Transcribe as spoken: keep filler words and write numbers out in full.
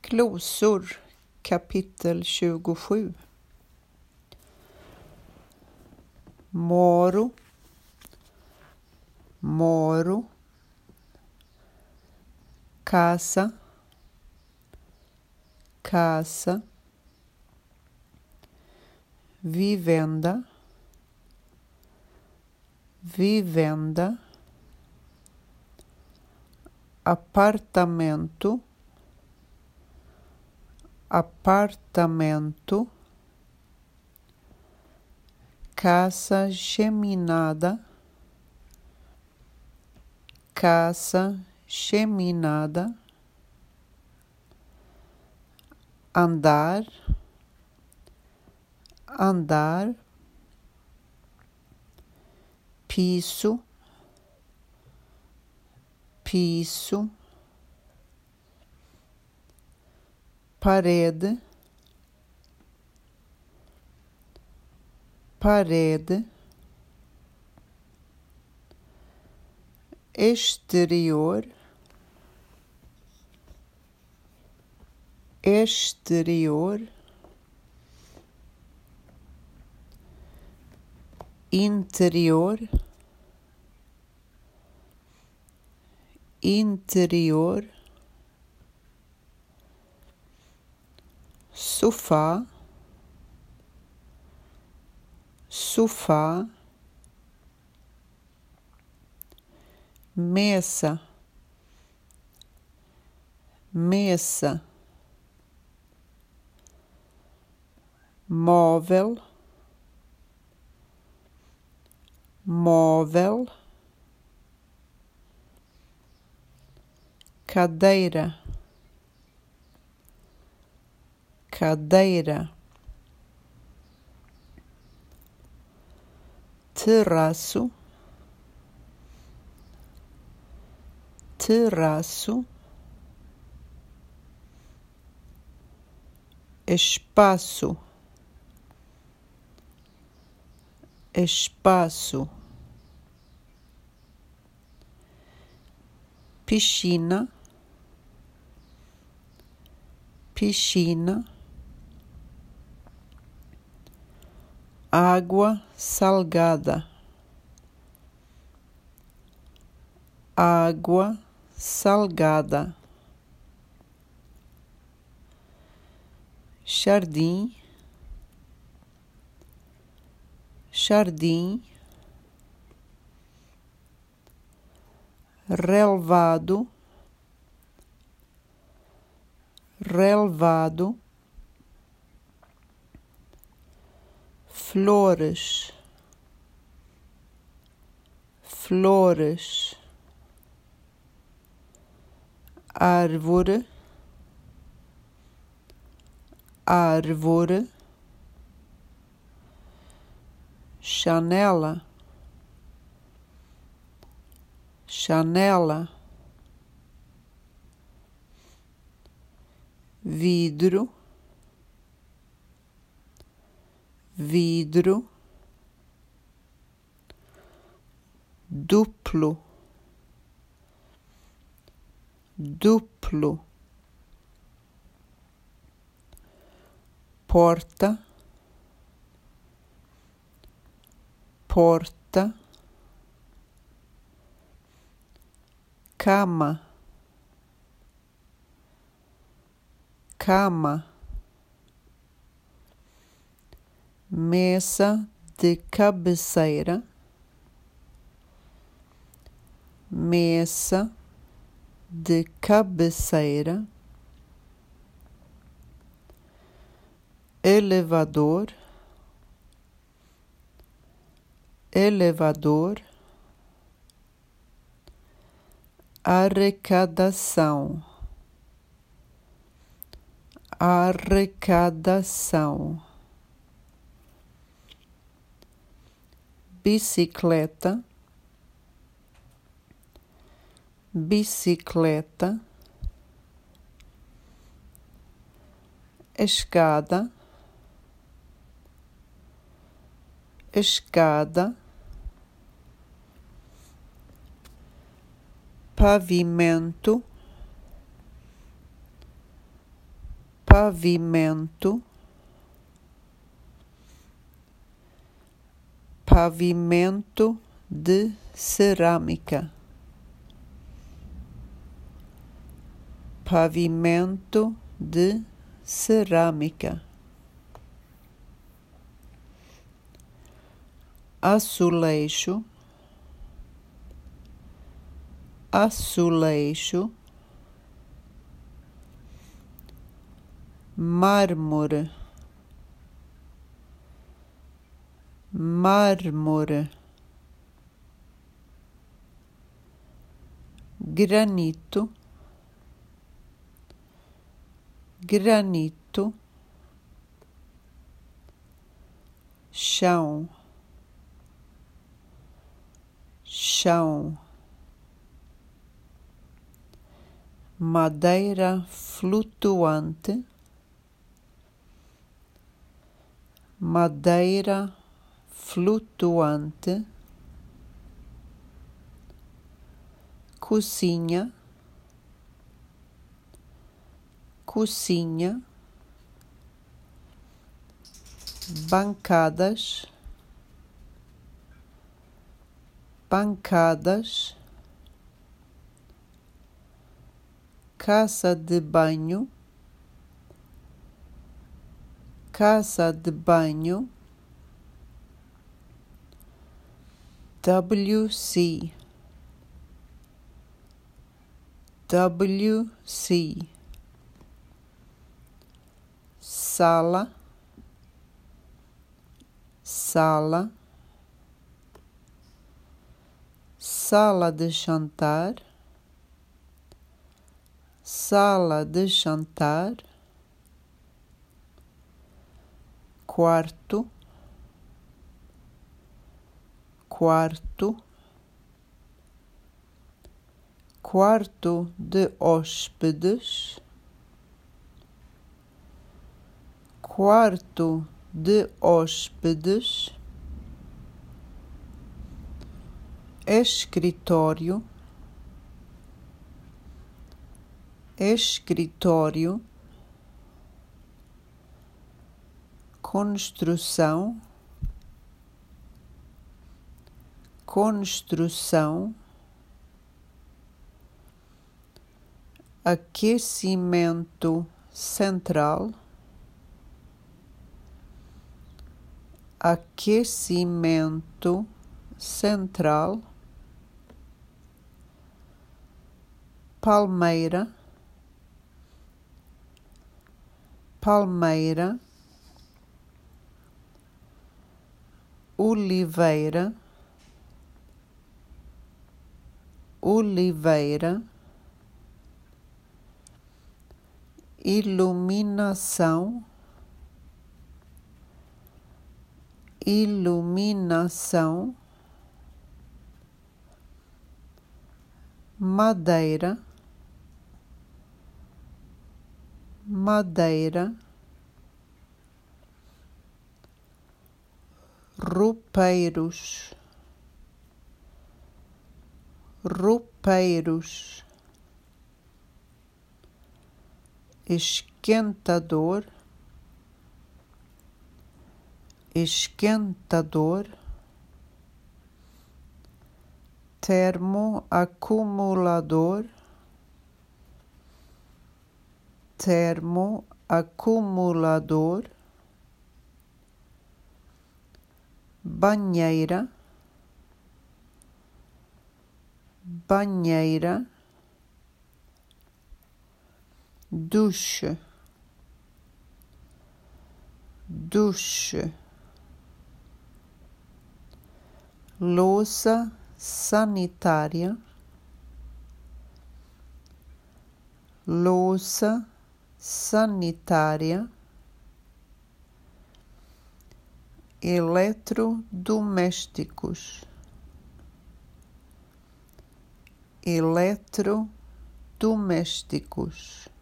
Glosor kapitel tjugosju. Moro, moro, casa, casa, vivenda, vivenda, apartamento, apartamento, casa geminada, casa geminada, andar, andar, piso, piso, parede, parede, exterior, exterior, interior, interior, sofá, sofá, mesa, mesa, móvel, móvel, cadeira, cadeira, terraço, terraço, espaço, espaço, piscina, piscina, água salgada, água salgada, jardim, jardim, relevado, relevado, flores, flores, árvore, árvore, janela, janela, vidro, vidro, duplo, duplo, porta, porta, cama, cama, mesa de cabeceira, mesa de cabeceira, elevador, elevador, arrecadação, arrecadação, bicicleta, bicicleta, escada, escada, pavimento, pavimento, pavimento de cerâmica, pavimento de cerâmica, azulejo, azulejo, mármore, mármore, granito, granito, chão, chão, madeira flutuante, madeira flutuante, cozinha, cozinha, bancadas, bancadas, casa de banho, casa de banho, W C, W C, sala, sala, sala de jantar, sala de jantar, quarto, quarto, quarto de hóspedes, quarto de hóspedes, escritório, escritório, construção, construção, aquecimento central, aquecimento central, palmeira, palmeira, oliveira, oliveira, iluminação, iluminação, madeira, madeira, roupeiros, roupeiros, esquentador, esquentador, termoacumulador, termoacumulador, banheira, banheira, duche, duche, louça sanitária, louça sanitária, eletrodomésticos, eletrodomésticos,